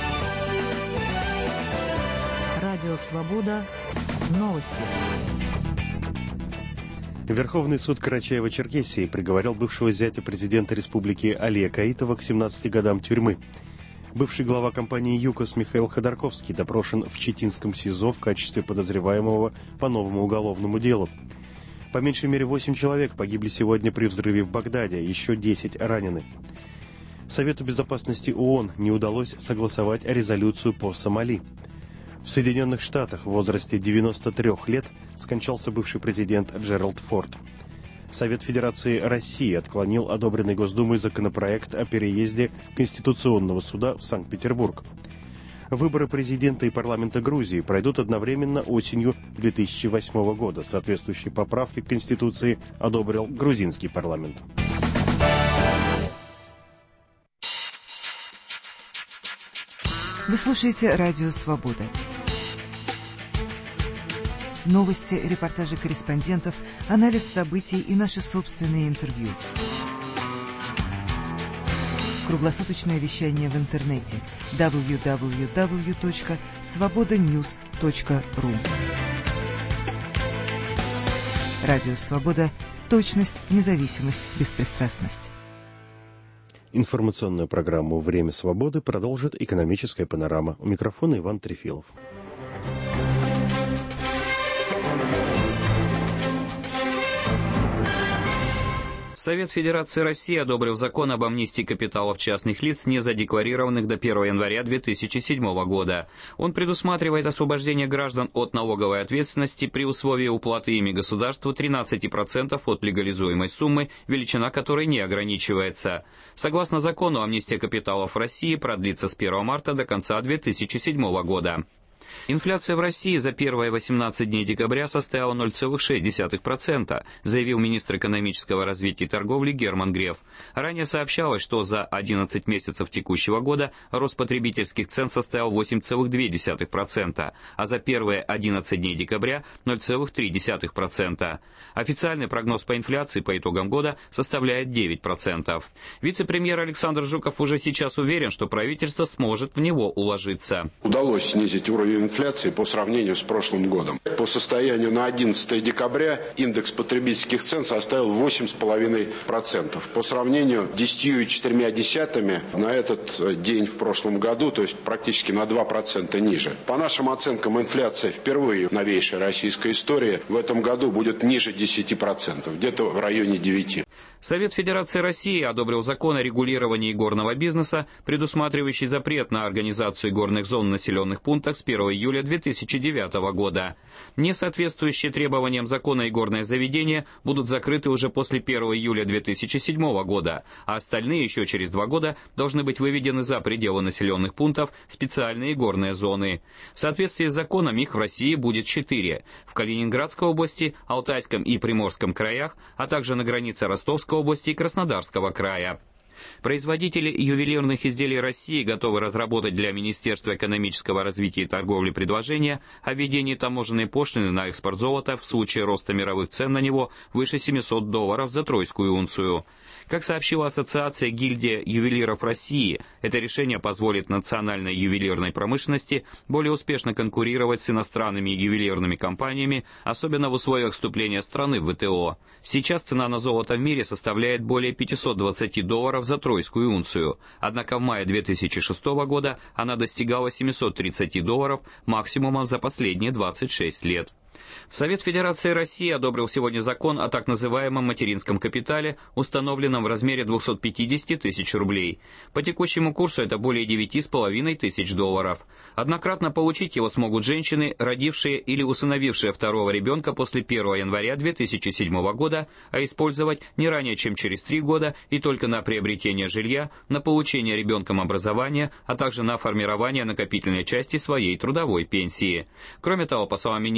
Радио «Свобода». Новости. Верховный суд Карачаево-Черкесии приговорил бывшего зятя президента республики Алия Каитова к семнадцати годам тюрьмы. Бывший глава компании «ЮКОС» Михаил Ходорковский допрошен в Читинском СИЗО в качестве подозреваемого по новому уголовному делу. По меньшей мере восемь человек погибли сегодня при взрыве в Багдаде, еще десять ранены. Совету безопасности ООН не удалось согласовать резолюцию по Сомали. В Соединенных Штатах в возрасте девяноста трёх лет скончался бывший президент Джеральд Форд. Совет Федерации России отклонил одобренный Госдумой законопроект о переезде Конституционного суда в Санкт-Петербург. Выборы президента и парламента Грузии пройдут одновременно осенью две тысячи восьмого года. Соответствующие поправки к Конституции одобрил грузинский парламент. Вы слушаете «Радио Свобода». Новости, репортажи корреспондентов, анализ событий и наши собственные интервью. Круглосуточное вещание в интернете дабл ю дабл ю дабл ю точка свобода ньюс точка ру. Радио «Свобода». Точность, независимость, беспристрастность. Информационную программу «Время свободы» продолжит экономическая панорама. У микрофона Иван Трефилов. Совет Федерации России одобрил закон об амнистии капиталов частных лиц, не задекларированных до первого января две тысячи седьмого года. Он предусматривает освобождение граждан от налоговой ответственности при условии уплаты ими государству тринадцати процентов от легализуемой суммы, величина которой не ограничивается. Согласно закону, амнистия капиталов в России продлится с первого марта до конца две тысячи седьмого года. Инфляция в России за первые восемнадцать дней декабря составила ноль целых шесть десятых процента, заявил министр экономического развития и торговли Герман Греф. Ранее сообщалось, что за одиннадцать месяцев текущего года рост потребительских цен составил восемь целых две десятых процента, а за первые одиннадцать дней декабря ноль целых три десятых процента. Официальный прогноз по инфляции по итогам года составляет девять процентов. Вице-премьер Александр Жуков уже сейчас уверен, что правительство сможет в него уложиться. Удалось снизить уровень инфляции по сравнению с прошлым годом. По состоянию на одиннадцатое декабря индекс потребительских цен составил восемь целых пять десятых процента. По сравнению с десятью целых четырьмя десятыми процента на этот день в прошлом году, то есть практически на два процента ниже. По нашим оценкам, инфляция впервые в новейшей российской истории в этом году будет ниже десяти процентов, где-то в районе девяти процентов. Совет Федерации России одобрил закон о регулировании игорного бизнеса, предусматривающий запрет на организацию игорных зон в населенных пунктах с первого июля две тысячи девятого года. Несоответствующие требованиям закона игорные заведения будут закрыты уже после первого июля две тысячи седьмого года, а остальные еще через два года должны быть выведены за пределы населенных пунктов в специальные игорные зоны. В соответствии с законом их в России будет четыре: в Калининградской области, Алтайском и Приморском краях, а также на границе Ростовской области и Краснодарского края. Производители ювелирных изделий России готовы разработать для Министерства экономического развития и торговли предложение о введении таможенной пошлины на экспорт золота в случае роста мировых цен на него выше семисот долларов за тройскую унцию. Как сообщила Ассоциация гильдия ювелиров России, это решение позволит национальной ювелирной промышленности более успешно конкурировать с иностранными ювелирными компаниями, особенно в условиях вступления страны в вэ тэ о. Сейчас цена на золото в мире составляет более пятисот двадцати долларов за тройскую унцию, однако в мае две тысячи шестого года она достигала семисот тридцати долларов максимумом за последние двадцать шесть лет. Совет Федерации России одобрил сегодня закон о так называемом материнском капитале, установленном в размере двухсот пятидесяти тысяч рублей. По текущему курсу это более девяти с половиной тысяч долларов. Однократно получить его смогут женщины, родившие или усыновившие второго ребенка после первого января две тысячи седьмого года, а использовать не ранее, чем через три года и только на приобретение жилья, на получение ребенком образования, а также на формирование накопительной части своей трудовой пенсии. Кроме того, по словам министра здравоохранения,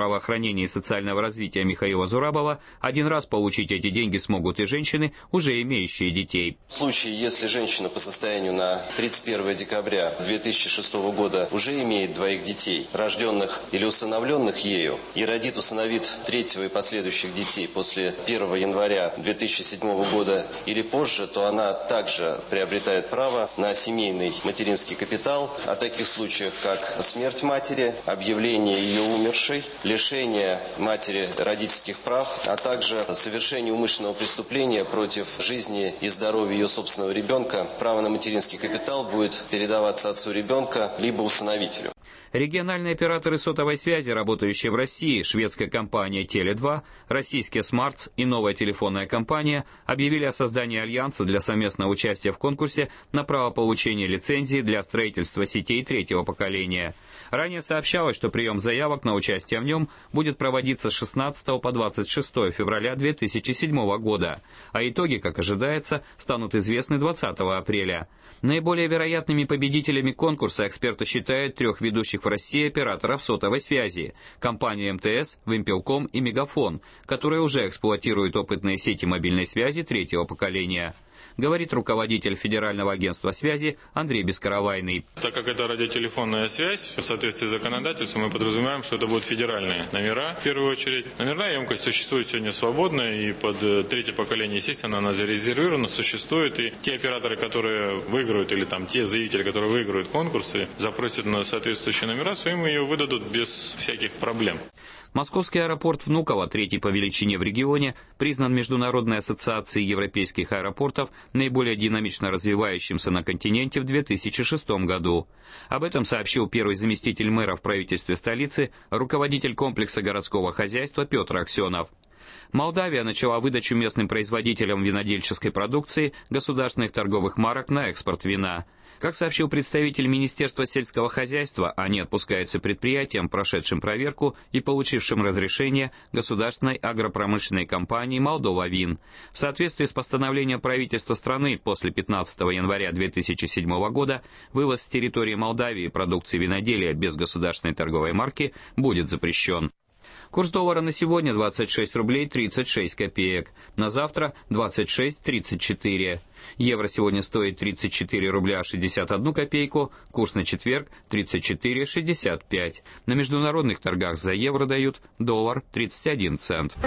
здравоохранения и социального развития Михаила Зурабова, один раз получить эти деньги смогут и женщины, уже имеющие детей. В случае, если женщина по состоянию на тридцать первое декабря две тысячи шестого года уже имеет двоих детей, рожденных или усыновленных ею, и родит, усыновит третьего и последующих детей после первого января две тысячи седьмого года или позже, то она также приобретает право на семейный материнский капитал, о таких случаях, как смерть матери, объявление ее умершей, лишение матери родительских прав, а также совершение умышленного преступления против жизни и здоровья ее собственного ребенка. Право на материнский капитал будет передаваться отцу ребенка либо усыновителю. Региональные операторы сотовой связи, работающие в России, шведская компания теле два, российские Smarts и новая телефонная компания объявили о создании альянса для совместного участия в конкурсе на право получения лицензии для строительства сетей третьего поколения. Ранее сообщалось, что прием заявок на участие в нем будет проводиться с шестнадцатого по двадцать шестое февраля две тысячи седьмого года, а итоги, как ожидается, станут известны двадцатого апреля. Наиболее вероятными победителями конкурса эксперты считают трех ведущих в России операторов сотовой связи – компании эм тэ эс, Вимпелком и Мегафон, которые уже эксплуатируют опытные сети мобильной связи третьего поколения. Говорит руководитель Федерального агентства связи Андрей Бескоровайный. Так как это радиотелефонная связь, в соответствии с законодательством мы подразумеваем, что это будут федеральные номера, в первую очередь. Номерная емкость существует сегодня свободно, и под третье поколение, естественно, она зарезервирована, существует. И те операторы, которые выиграют, или там те заявители, которые выиграют конкурсы, запросят на соответствующие номера, своим ее выдадут без всяких проблем. Московский аэропорт Внуково, третий по величине в регионе, признан Международной ассоциацией европейских аэропортов наиболее динамично развивающимся на континенте в две тысячи шестом году. Об этом сообщил первый заместитель мэра в правительстве столицы, руководитель комплекса городского хозяйства Петр Аксенов. Молдавия начала выдачу местным производителям винодельческой продукции государственных торговых марок на экспорт вина. Как сообщил представитель Министерства сельского хозяйства, они отпускаются предприятиям, прошедшим проверку и получившим разрешение государственной агропромышленной компании «Молдова-Вин». В соответствии с постановлением правительства страны после пятнадцатого января две тысячи седьмого года вывоз с территории Молдавии продукции виноделия без государственной торговой марки будет запрещен. Курс доллара на сегодня двадцать шесть рублей тридцать шесть копеек, на завтра двадцать шесть тридцать четыре. Евро сегодня стоит тридцать четыре рубля шестьдесят одну копейку, курс на четверг тридцать четыре шестьдесят пять. На международных торгах за евро дают доллар тридцать один цент.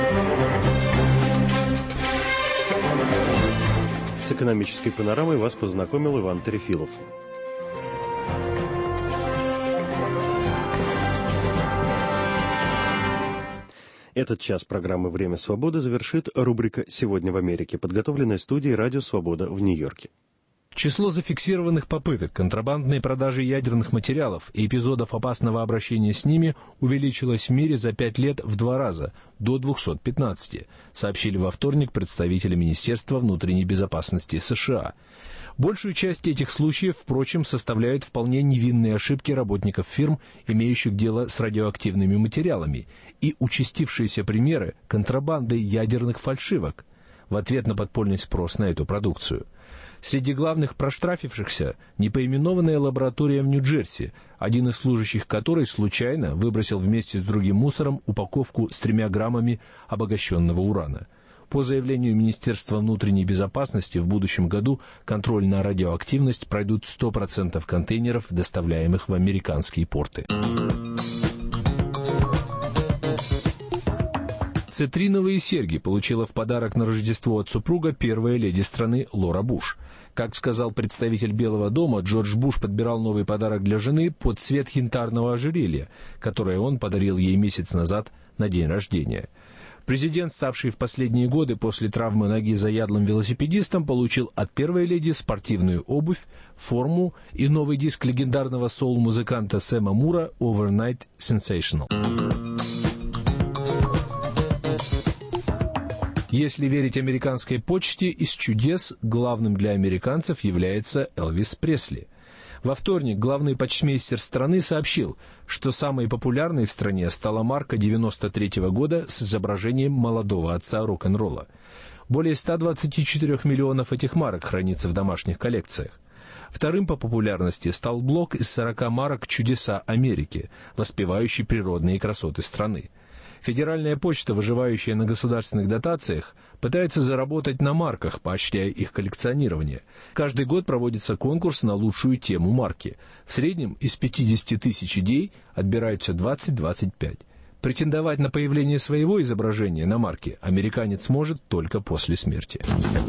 С экономической панорамой вас познакомил Иван Терефилов. Этот час программы «Время свободы» завершит рубрика «Сегодня в Америке», подготовленная студией «Радио Свобода» в Нью-Йорке. Число зафиксированных попыток контрабандной продажи ядерных материалов и эпизодов опасного обращения с ними увеличилось в мире за пять лет в два раза, до двухсот пятнадцати, сообщили во вторник представители Министерства внутренней безопасности США. Большую часть этих случаев, впрочем, составляют вполне невинные ошибки работников фирм, имеющих дело с радиоактивными материалами, и участившиеся примеры контрабанды ядерных фальшивок в ответ на подпольный спрос на эту продукцию. Среди главных проштрафившихся непоименованная лаборатория в Нью-Джерси, один из служащих которой случайно выбросил вместе с другим мусором упаковку с тремя граммами обогащенного урана. По заявлению Министерства внутренней безопасности, в будущем году контроль на радиоактивность пройдут сто процентов контейнеров, доставляемых в американские порты. Цитриновые серьги получила в подарок на Рождество от супруга первая леди страны Лора Буш. Как сказал представитель Белого дома, Джордж Буш подбирал новый подарок для жены под цвет янтарного ожерелья, которое он подарил ей месяц назад на день рождения. Президент, ставший в последние годы после травмы ноги заядлым велосипедистом, получил от первой леди спортивную обувь, форму и новый диск легендарного соул-музыканта Сэма Мура «Overnight Sensational». Если верить американской почте, из чудес главным для американцев является Элвис Пресли. Во вторник главный почтмейстер страны сообщил, что самой популярной в стране стала марка девяносто третьего года с изображением молодого отца рок-н-ролла. Более ста двадцати четырёх миллионов этих марок хранится в домашних коллекциях. Вторым по популярности стал блок из сорока марок «Чудеса Америки», воспевающий природные красоты страны. Федеральная почта, выживающая на государственных дотациях, пытается заработать на марках, поощряя их коллекционирование. Каждый год проводится конкурс на лучшую тему марки. В среднем из пятидесяти тысяч идей отбираются двадцать-двадцать пять. Претендовать на появление своего изображения на марке американец может только после смерти.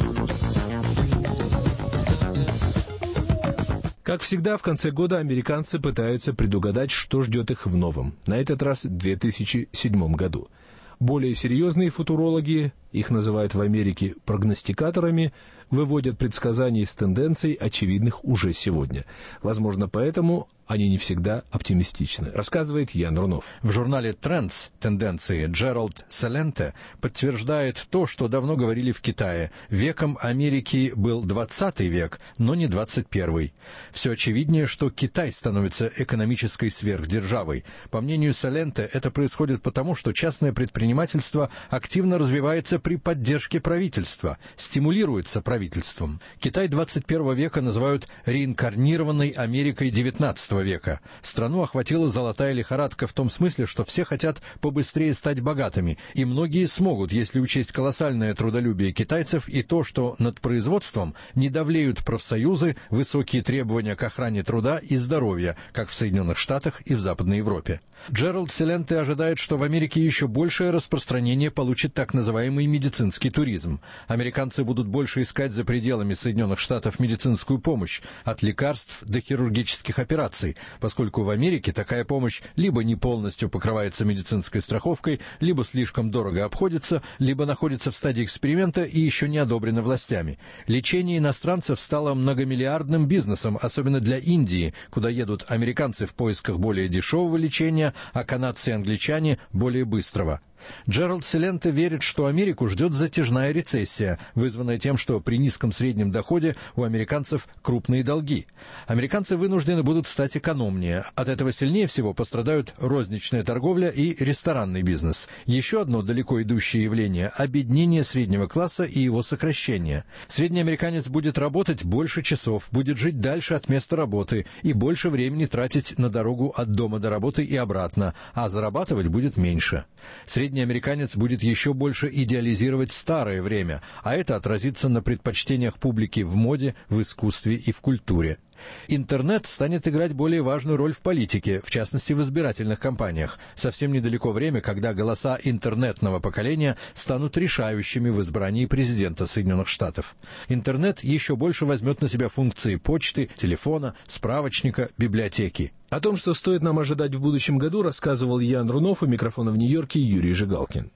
Как всегда, в конце года американцы пытаются предугадать, что ждет их в новом, на этот раз в две тысячи седьмом году. Более серьезные футурологи, их называют в Америке прогностикаторами, выводят предсказания из тенденций, очевидных уже сегодня. Возможно, поэтому они не всегда оптимистичны, рассказывает Ян Рунов. В журнале «Трендс. Тенденции» Джеральд Саленте подтверждает то, что давно говорили в Китае. Веком Америки был двадцатый век, но не двадцать первый. Все очевиднее, что Китай становится экономической сверхдержавой. По мнению Саленте, это происходит потому, что частное предпринимательство активно развивается при поддержке правительства, стимулируется правительством. Китай двадцать первого века называют реинкарнированной Америкой девятнадцатого века. Страну охватила золотая лихорадка в том смысле, что все хотят побыстрее стать богатыми, и многие смогут, если учесть колоссальное трудолюбие китайцев и то, что над производством не давлеют профсоюзы, высокие требования к охране труда и здоровья, как в Соединенных Штатах и в Западной Европе. Джеральд Саленте ожидает, что в Америке еще большее распространение получит так называемый медицинский туризм. Американцы будут больше искать за пределами Соединенных Штатов медицинскую помощь, от лекарств до хирургических операций, поскольку в Америке такая помощь либо не полностью покрывается медицинской страховкой, либо слишком дорого обходится, либо находится в стадии эксперимента и еще не одобрена властями. Лечение иностранцев стало многомиллиардным бизнесом, особенно для Индии, куда едут американцы в поисках более дешевого лечения, а канадцы и англичане – более быстрого. Джеральд Саленте верит, что Америку ждет затяжная рецессия, вызванная тем, что при низком среднем доходе у американцев крупные долги. Американцы вынуждены будут стать экономнее. От этого сильнее всего пострадают розничная торговля и ресторанный бизнес. Еще одно далеко идущее явление – обеднение среднего класса и его сокращение. Средний американец будет работать больше часов, будет жить дальше от места работы и больше времени тратить на дорогу от дома до работы и обратно, а зарабатывать будет меньше. Средний американец будет еще больше идеализировать старое время, а это отразится на предпочтениях публики в моде, в искусстве и в культуре. Интернет станет играть более важную роль в политике, в частности в избирательных кампаниях. Совсем недалеко время, когда голоса интернетного поколения станут решающими в избрании президента Соединенных Штатов. Интернет еще больше возьмет на себя функции почты, телефона, справочника, библиотеки. О том, что стоит нам ожидать в будущем году, рассказывал Ян Рунов, у микрофона в Нью-Йорке Юрий Жигалкин.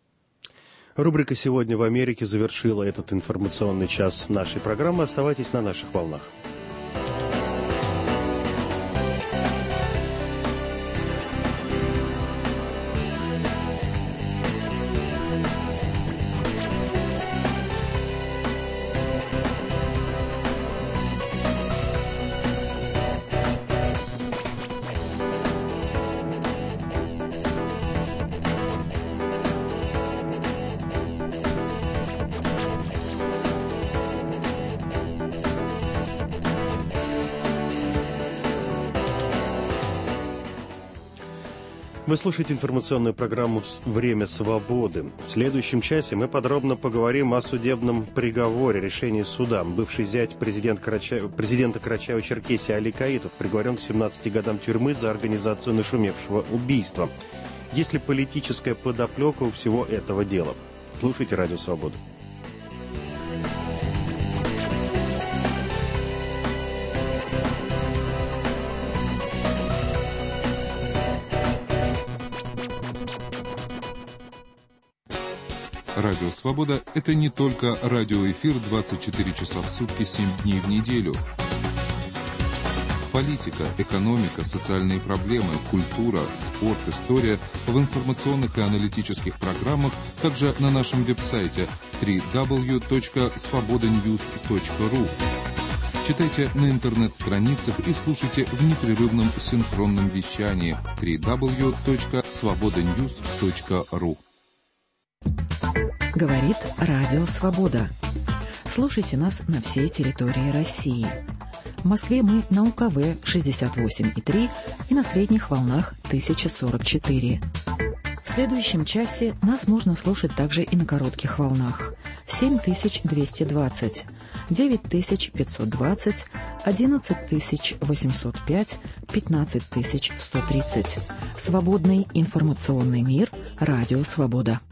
Рубрика «Сегодня в Америке» завершила этот информационный час нашей программы. Оставайтесь на наших волнах. Вы слушаете информационную программу «Время свободы». В следующем часе мы подробно поговорим о судебном приговоре, решении суда. Бывший зять президент Карача... президента Карачаево-Черкесии Али Каитов приговорен к семнадцати годам тюрьмы за организацию нашумевшего убийства. Есть ли политическая подоплека у всего этого дела? Слушайте «Радио Свобода». Радио «Свобода» — это не только радиоэфир двадцать четыре часа в сутки, семь дней в неделю. Политика, экономика, социальные проблемы, культура, спорт, история в информационных и аналитических программах, также на нашем веб-сайте дабл ю дабл ю дабл ю точка свобода ньюс точка ру. Читайте на интернет-страницах и слушайте в непрерывном синхронном вещании дабл ю дабл ю дабл ю точка свобода ньюс точка ру. Говорит Радио Свобода. Слушайте нас на всей территории России. В Москве мы на У Ка Вэ шестьдесят восемь и три и на средних волнах тысяча сорок четыре. следующем часе нас можно слушать также и на коротких волнах. семь тысяч двести двадцать, девять тысяч пятьсот двадцать, одиннадцать тысяч восемьсот пять, пятнадцать тысяч сто тридцать. Свободный информационный мир. Радио «Свобода».